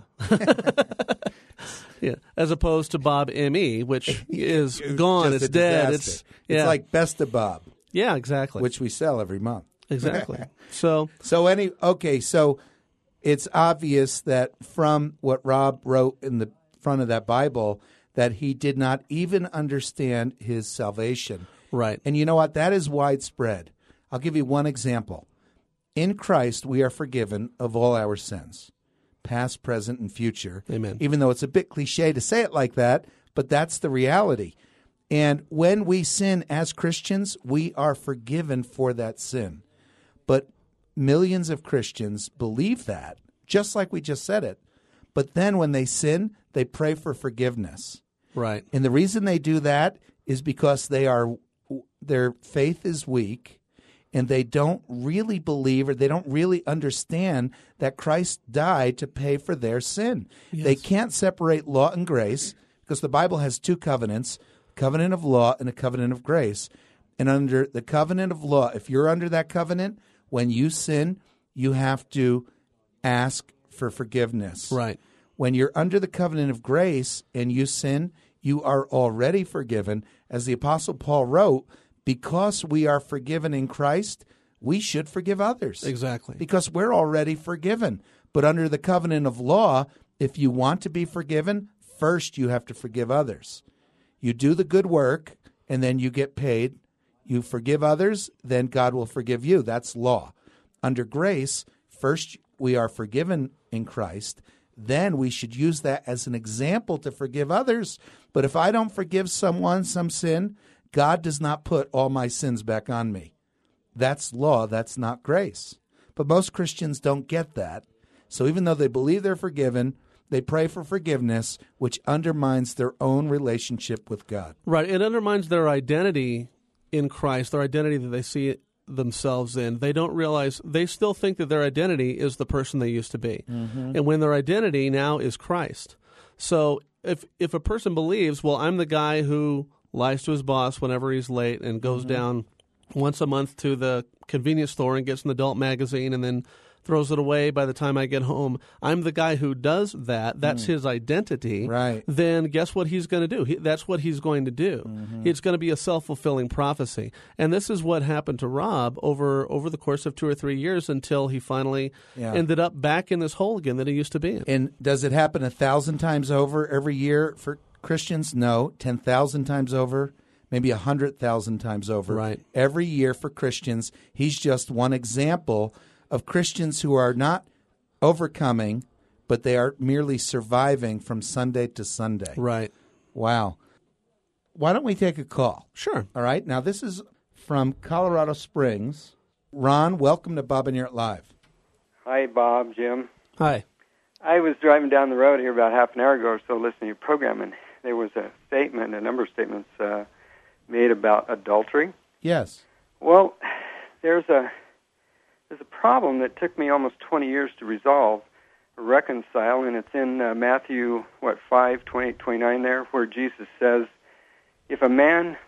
Yeah, as opposed to Bob M E, which is gone. It's dead. It's yeah. It's like Best of Bob. Yeah, exactly. Which we sell every month. Exactly. So, so any okay. So it's obvious that from what Rob wrote in the front of that Bible that he did not even understand his salvation. Right. And you know what? That is widespread. I'll give you one example. In Christ, we are forgiven of all our sins, past, present, and future. Amen. Even though it's a bit cliche to say it like that, but that's the reality. And when we sin as Christians, we are forgiven for that sin. But millions of Christians believe that, just like we just said it. But then when they sin, they pray for forgiveness. Right. And the reason they do that is because they are their faith is weak, and they don't really believe or they don't really understand that Christ died to pay for their sin. Yes. They can't separate law and grace because the Bible has two covenants, covenant of law and a covenant of grace. And under the covenant of law, if you're under that covenant, when you sin, you have to ask for forgiveness. Right. When you're under the covenant of grace and you sin, you are already forgiven. As the Apostle Paul wrote, because we are forgiven in Christ, we should forgive others. Exactly. Because we're already forgiven. But under the covenant of law, if you want to be forgiven, first you have to forgive others. You do the good work, and then you get paid. You forgive others, then God will forgive you. That's law. Under grace, first we are forgiven in Christ. Then we should use that as an example to forgive others. But if I don't forgive someone some sin, God does not put all my sins back on me. That's law. That's not grace. But most Christians don't get that. So even though they believe they're forgiven, they pray for forgiveness, which undermines their own relationship with God. Right. It undermines their identity in Christ, their identity that they see themselves in. They don't realize, they still think that their identity is the person they used to be. Mm-hmm. And when their identity now is Christ. So if if a person believes, well, I'm the guy who lies to his boss whenever he's late and goes mm-hmm. down once a month to the convenience store and gets an adult magazine and then throws it away by the time I get home. I'm the guy who does that. That's mm. his identity. Right. Then guess what he's going to do? He, that's what he's going to do. Mm-hmm. It's going to be a self-fulfilling prophecy. And this is what happened to Rob over, over the course of two or three years until he finally yeah. ended up back in this hole again that he used to be in. And does it happen a thousand times over every year for Christians? No. Ten thousand times over? Maybe a hundred thousand times over. Right. Every year for Christians. He's just one example of Christians who are not overcoming, but they are merely surviving from Sunday to Sunday. Right. Wow. Why don't we take a call? Sure. All right. Now, this is from Colorado Springs. Ron, welcome to Bob and Yurt Live. Hi, Bob, Jim. Hi. I was driving down the road here about half an hour ago or so listening to your program, and there was a statement, a number of statements uh, made about adultery. Yes. Well, there's a... There's a problem that took me almost twenty years to resolve, reconcile, and it's in uh, Matthew, what, five, twenty-eight, twenty-nine there, where Jesus says, if a man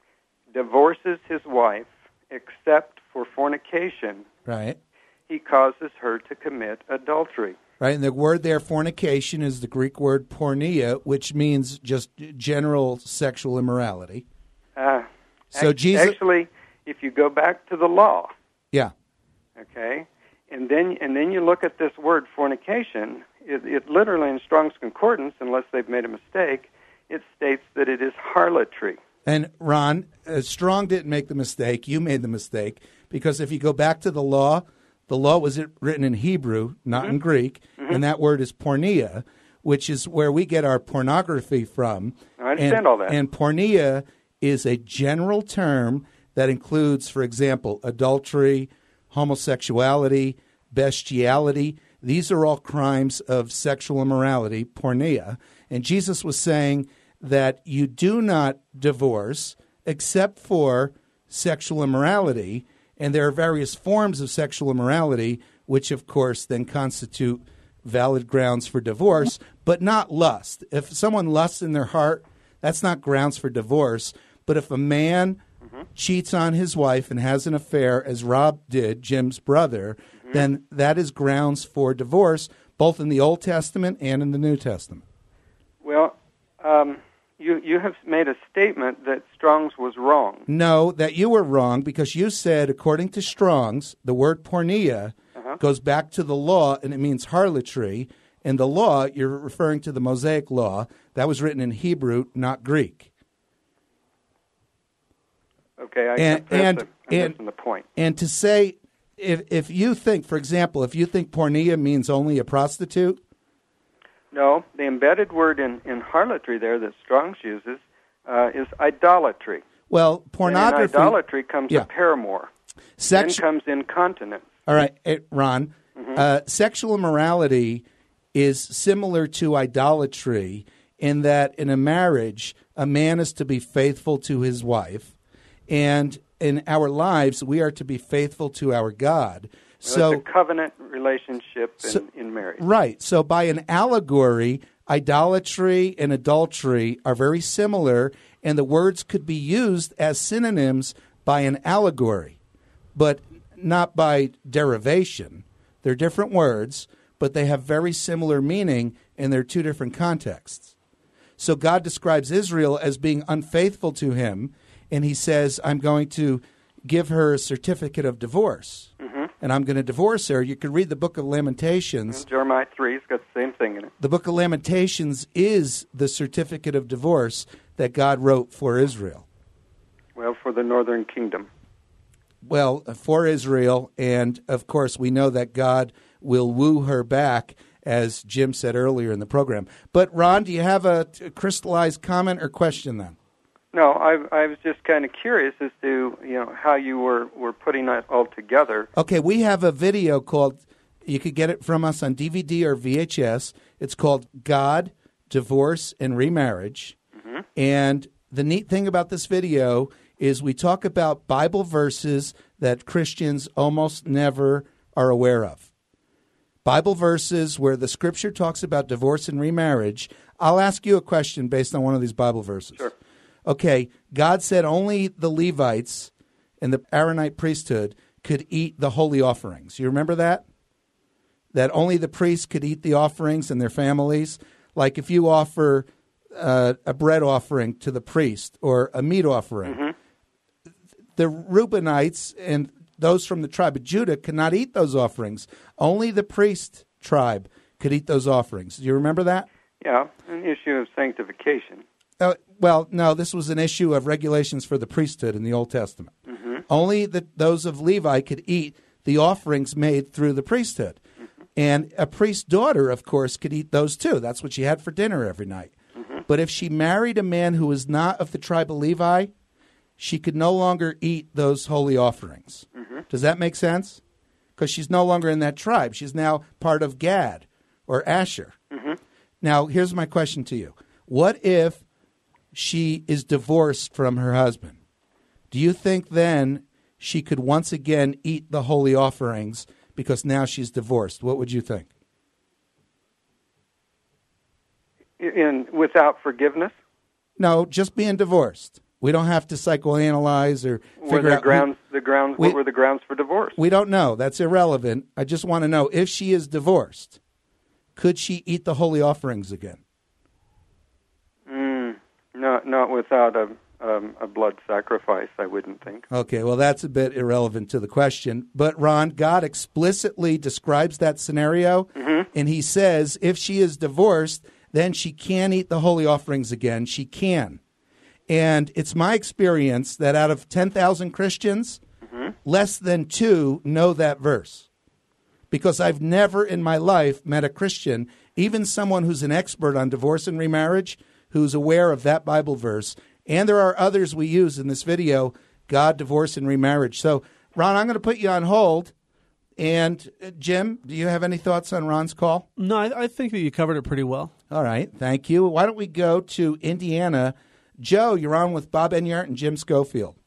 divorces his wife except for fornication, right, he causes her to commit adultery. Right, and the word there, fornication, is the Greek word porneia, which means just general sexual immorality. Uh, So Act- Jesus, actually, if you go back to the law, yeah, okay, and then and then you look at this word fornication, it, it literally in Strong's Concordance, unless they've made a mistake, it states that it is harlotry. and Ron, uh, Strong didn't make the mistake. You made the mistake because if you go back to the law, the law was written in Hebrew, not Mm-hmm. in Greek, Mm-hmm. and that word is porneia, which is where we get our pornography from. I understand and, all that. And porneia is a general term that includes, for example, adultery, homosexuality, bestiality. These are all crimes of sexual immorality, porneia. And Jesus was saying that you do not divorce except for sexual immorality, and there are various forms of sexual immorality, which, of course, then constitute valid grounds for divorce, but not lust. If someone lusts in their heart, that's not grounds for divorce. But if a man mm-hmm. cheats on his wife and has an affair, as Rob did, Jim's brother, mm-hmm. then that is grounds for divorce, both in the Old Testament and in the New Testament. Well, um, you you have made a statement that Strong's was wrong. No, that you were wrong because you said, according to Strong's, the word porneia uh-huh. goes back to the law and it means harlotry. In the law, you're referring to the Mosaic law. That was written in Hebrew, not Greek. Okay, I and, guess and, that's the, and, the point. And to say, if if you think, for example, if you think porneia means only a prostitute, no, the embedded word in, in harlotry there that Strong's uses uh, is idolatry. Well, pornography... And in idolatry comes yeah. a paramour. Sex- then comes incontinence. All right, Ron. Mm-hmm. Uh, sexual immorality is similar to idolatry in that in a marriage, a man is to be faithful to his wife, and in our lives, we are to be faithful to our God. So it's a covenant relationship in, so, in marriage. Right. So by an allegory, idolatry and adultery are very similar, and the words could be used as synonyms by an allegory, but not by derivation. They're different words, but they have very similar meaning, and they're two different contexts. So God describes Israel as being unfaithful to him, and he says, I'm going to give her a certificate of divorce. Mm-hmm. And I'm going to divorce her. You could read the book of Lamentations. And Jeremiah three, it's got the same thing in it. The book of Lamentations is the certificate of divorce that God wrote for Israel. Well, for the northern kingdom. Well, for Israel, and of course we know that God will woo her back, as Jim said earlier in the program. But Ron, do you have a crystallized comment or question then? No, I, I was just kind of curious as to, you know, how you were, were putting that all together. Okay, we have a video called, you could get it from us on D V D or V H S. It's called God, Divorce, and Remarriage. Mm-hmm. And the neat thing about this video is we talk about Bible verses that Christians almost never are aware of. Bible verses where the Scripture talks about divorce and remarriage. I'll ask you a question based on one of these Bible verses. Sure. Okay, God said only the Levites and the Aaronite priesthood could eat the holy offerings. You remember that? That only the priests could eat the offerings and their families. Like if you offer uh, a bread offering to the priest or a meat offering, mm-hmm. the Reubenites and those from the tribe of Judah could not eat those offerings. Only the priest tribe could eat those offerings. Do you remember that? Yeah, an issue of sanctification. Uh, well, no, this was an issue of regulations for the priesthood in the Old Testament. Mm-hmm. Only the, those of Levi could eat the offerings made through the priesthood. Mm-hmm. And a priest's daughter, of course, could eat those too. That's what she had for dinner every night. Mm-hmm. But if she married a man who was not of the tribe of Levi, she could no longer eat those holy offerings. Mm-hmm. Does that make sense? Because she's no longer in that tribe. She's now part of Gad or Asher. Mm-hmm. Now, here's my question to you. What if she is divorced from her husband? Do you think then she could once again eat the holy offerings because now she's divorced? What would you think? In without forgiveness? No, just being divorced. We don't have to psychoanalyze or figure were there out grounds. The grounds. we, what were the grounds for divorce? We don't know. That's irrelevant. I just want to know if she is divorced, could she eat the holy offerings again? Mm, not not without a um, a blood sacrifice, I wouldn't think. Okay, well, that's a bit irrelevant to the question. But, Ron, God explicitly describes that scenario, mm-hmm. and he says if she is divorced, then she can eat the holy offerings again. She can. And it's my experience that out of ten thousand Christians, mm-hmm. less than two know that verse. Because I've never in my life met a Christian, even someone who's an expert on divorce and remarriage, who's aware of that Bible verse. And there are others we use in this video, God, divorce, and remarriage. So, Ron, I'm going to put you on hold. And, uh, Jim, do you have any thoughts on Ron's call? No, I, I think that you covered it pretty well. All right, thank you. Why don't we go to Indiana? Joe, you're on with Bob Enyart and Jim Schofield.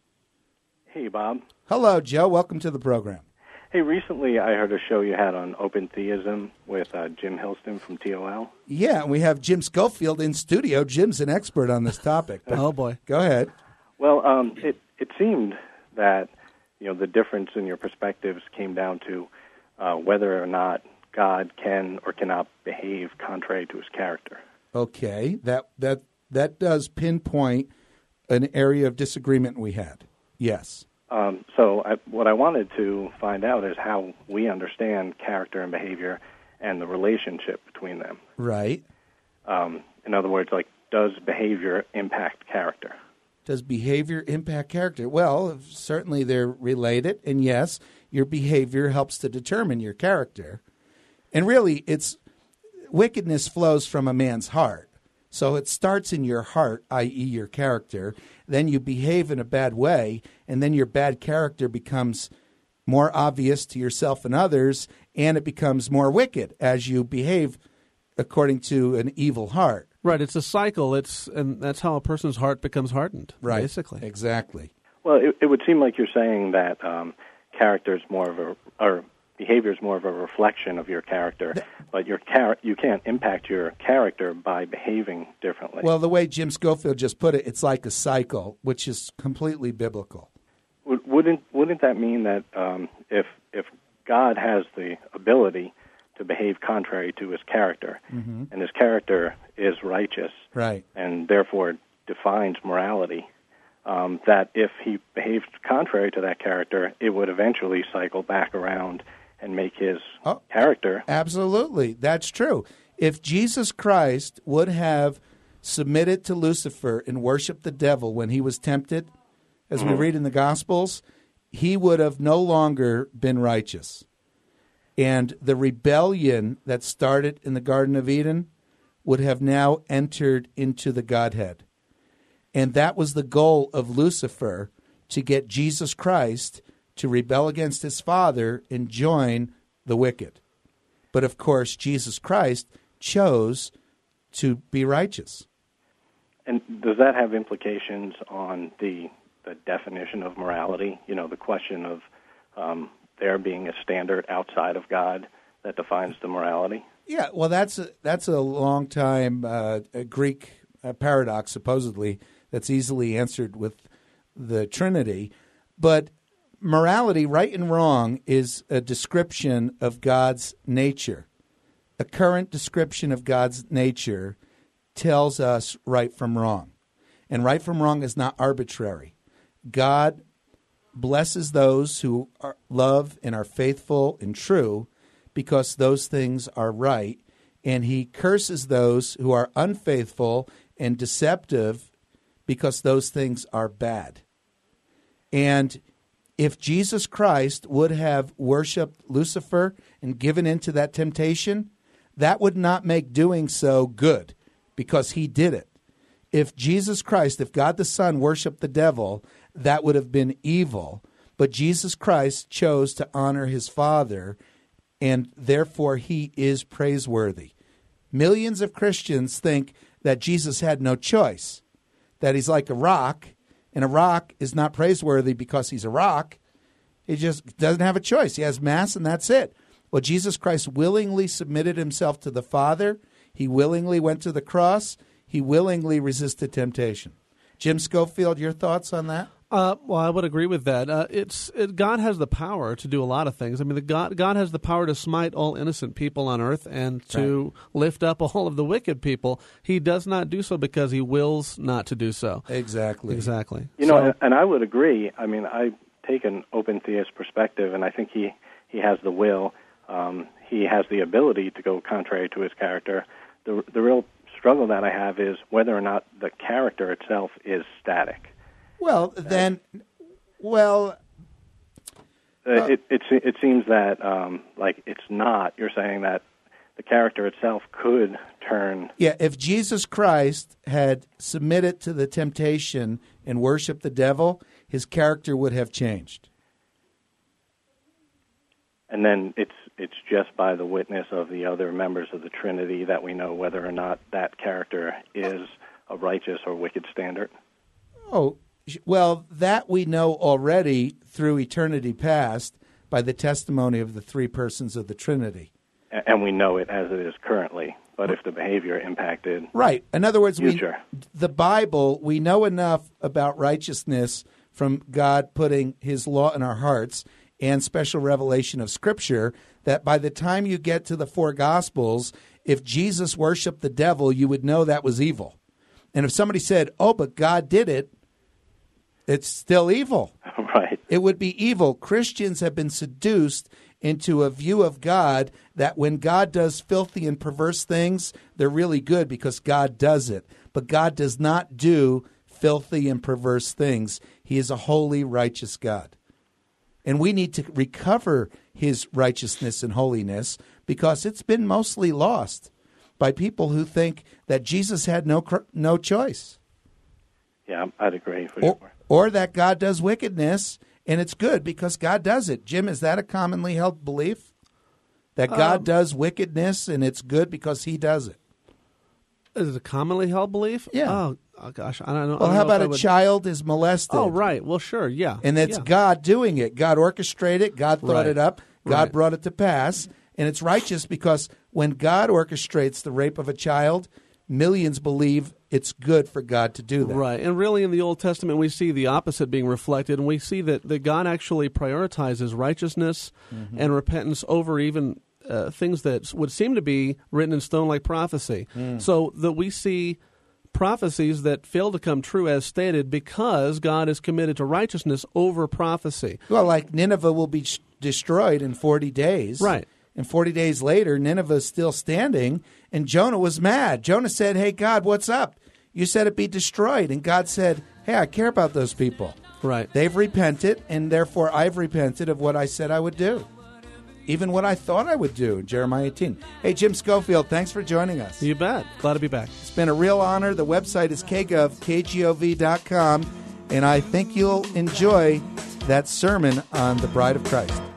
Hey, Bob. Hello, Joe. Welcome to the program. Hey, recently I heard a show you had on open theism with uh, Jim Hilston from T O L. Yeah, we have Jim Schofield in studio. Jim's an expert on this topic. Oh, boy. Go ahead. Well, um, it, it seemed that, you know, the difference in your perspectives came down to uh, whether or not God can or cannot behave contrary to his character. Okay, that that that does pinpoint an area of disagreement we had. Yes. Um, so I, what I wanted to find out is how we understand character and behavior and the relationship between them. Right. Um, in other words, like, does behavior impact character? Does behavior impact character? Well, certainly they're related, and yes, your behavior helps to determine your character. And really, it's wickedness flows from a man's heart. So it starts in your heart, that is your character. Then you behave in a bad way, and then your bad character becomes more obvious to yourself and others, and it becomes more wicked as you behave according to an evil heart. Right, it's a cycle. It's and that's how a person's heart becomes hardened, right. basically. Exactly. Well, it, it would seem like you're saying that um, character is more of a, or behavior is more of a reflection of your character, but your char- you can't impact your character by behaving differently. Well, the way Jim Schofield just put it, it's like a cycle, which is completely biblical. Wouldn't wouldn't that mean that um, if if God has the ability to behave contrary to his character, mm-hmm. and his character is righteous, right, and therefore defines morality, um, that if he behaved contrary to that character, it would eventually cycle back around and make his oh, character. Absolutely. That's true. If Jesus Christ would have submitted to Lucifer and worshiped the devil when he was tempted, as mm-hmm. we read in the Gospels, he would have no longer been righteous. And the rebellion that started in the Garden of Eden would have now entered into the Godhead. And that was the goal of Lucifer, to get Jesus Christ to rebel against his Father and join the wicked. But of course, Jesus Christ chose to be righteous. And does that have implications on the the definition of morality? You know, the question of um, there being a standard outside of God that defines the morality? Yeah, well, that's a, that's a long time uh, a Greek uh, paradox, supposedly, that's easily answered with the Trinity. But morality, right and wrong, is a description of God's nature. A current description of God's nature tells us right from wrong. And right from wrong is not arbitrary. God blesses those who are, love and are faithful and true because those things are right. And he curses those who are unfaithful and deceptive because those things are bad. And if Jesus Christ would have worshipped Lucifer and given in to that temptation, that would not make doing so good because he did it. If Jesus Christ, if God the Son worshipped the devil, that would have been evil. But Jesus Christ chose to honor his Father, and therefore he is praiseworthy. Millions of Christians think that Jesus had no choice, that he's like a rock, and a rock is not praiseworthy because he's a rock. He just doesn't have a choice. He has mass, and that's it. Well, Jesus Christ willingly submitted himself to the Father. He willingly went to the cross. He willingly resisted temptation. Jim Schofield, your thoughts on that? Uh, well, I would agree with that. Uh, it's it, God has the power to do a lot of things. I mean, the God God has the power to smite all innocent people on earth and to right. lift up all of the wicked people. He does not do so because he wills not to do so. Exactly. Exactly. You so, know, and I would agree. I mean, I take an open theist perspective, and I think he, he has the will. Um, he has the ability to go contrary to his character. The the real struggle that I have is whether or not the character itself is static. Well, then, well, uh, it, it it seems that um, like it's not. You're saying that the character itself could turn. Yeah, if Jesus Christ had submitted to the temptation and worshiped the devil, his character would have changed. And then it's it's just by the witness of the other members of the Trinity that we know whether or not that character is a righteous or wicked standard. Oh. Well, that we know already through eternity past by the testimony of the three persons of the Trinity. And we know it as it is currently, but if the behavior impacted right. In other words, future. we, the Bible, we know enough about righteousness from God putting his law in our hearts and special revelation of Scripture that by the time you get to the four Gospels, if Jesus worshiped the devil, you would know that was evil. And if somebody said, oh, but God did it, it's still evil. Right. It would be evil. Christians have been seduced into a view of God that when God does filthy and perverse things, they're really good because God does it. But God does not do filthy and perverse things. He is a holy, righteous God. And we need to recover his righteousness and holiness because it's been mostly lost by people who think that Jesus had no no choice. Yeah, I'd agree for or, sure. Or that God does wickedness, and it's good because God does it. Jim, is that a commonly held belief? That God um, does wickedness, and it's good because he does it? Is it a commonly held belief? Yeah. Oh, oh gosh, I don't know. Well, don't how know about a would... child is molested? Oh, right. Well, sure, yeah. And it's yeah. God doing it. God orchestrated it. God thought right. it up. God right. brought it to pass. And it's righteous because when God orchestrates the rape of a child, millions believe it's good for God to do that. Right. And really in the Old Testament we see the opposite being reflected, and we see that, that God actually prioritizes righteousness mm-hmm. and repentance over even uh, things that would seem to be written in stone like prophecy. Mm. So that we see prophecies that fail to come true as stated because God is committed to righteousness over prophecy. Well, like Nineveh will be sh- destroyed in forty days. Right. And forty days later, Nineveh is still standing, and Jonah was mad. Jonah said, hey, God, what's up? You said it be destroyed. And God said, hey, I care about those people. Right. They've repented, and therefore I've repented of what I said I would do, even what I thought I would do, Jeremiah eighteen. Hey, Jim Schofield, thanks for joining us. You bet. Glad to be back. It's been a real honor. The website is k gov, k gov dot com, and I think you'll enjoy that sermon on the Bride of Christ.